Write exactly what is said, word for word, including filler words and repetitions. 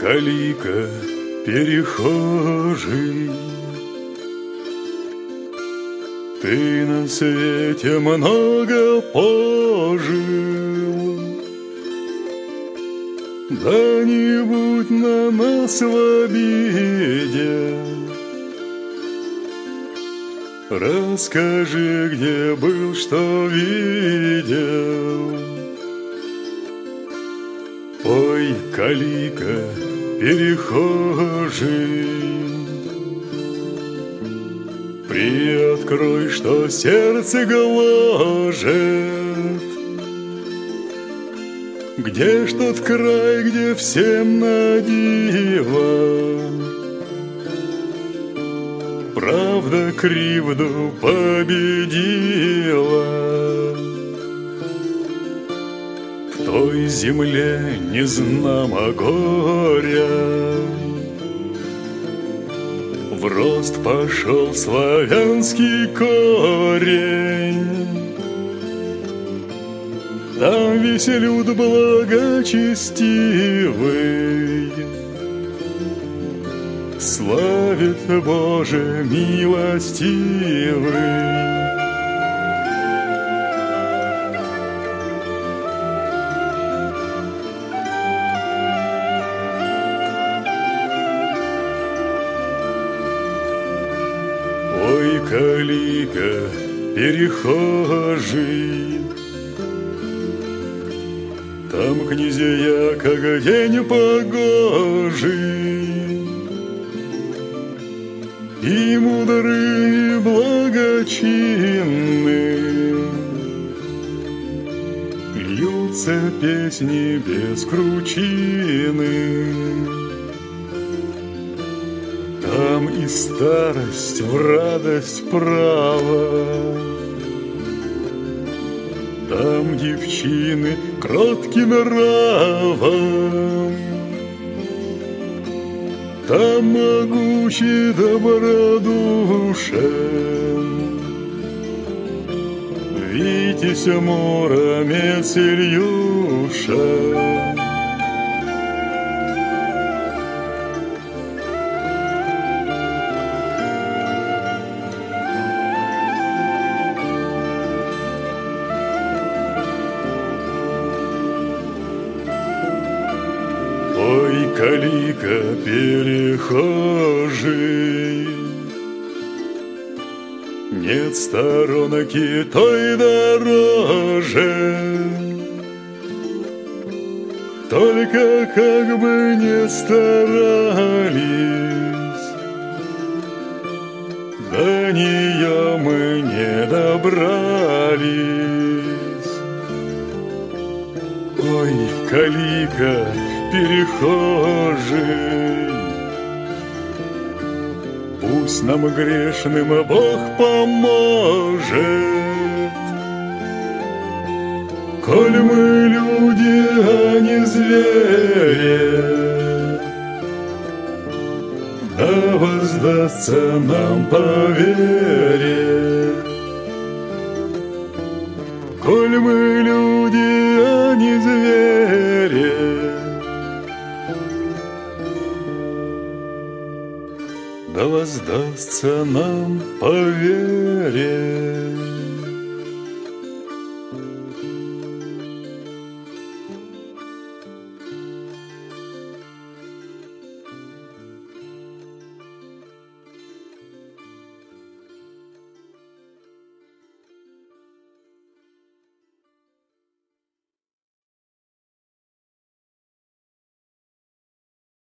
калика, перехожий, ты на свете много пожил, да не будь на нас в обиде. Расскажи, где был, что видел. Ой, калика, перехожий, приоткрой, что сердце гложет. Где ж тот край, где всем на диво правда кривду победила? В той земле не знамо горя, в рост пошел славянский корень. Там весь люд благочестивый славит Боже милостивый. Ой, калика, перехожий, там князья, как день погожий, и мудрые, и благочинны, льются песни без кручины. Там и старость в радость права, там девчины кротким нравом, там могучий добродушен Витязь Муромец Ильюша. Ой, калика, перехожий, нет сторонки той дороже, только как бы не старались, до нее мы не добрались. Ой, калика, перехожий, пусть нам грешным Бог поможет. Коль мы люди, а не звери, да воздастся нам по вере. Коль мы люди, а не звери, да воздастся нам по вере.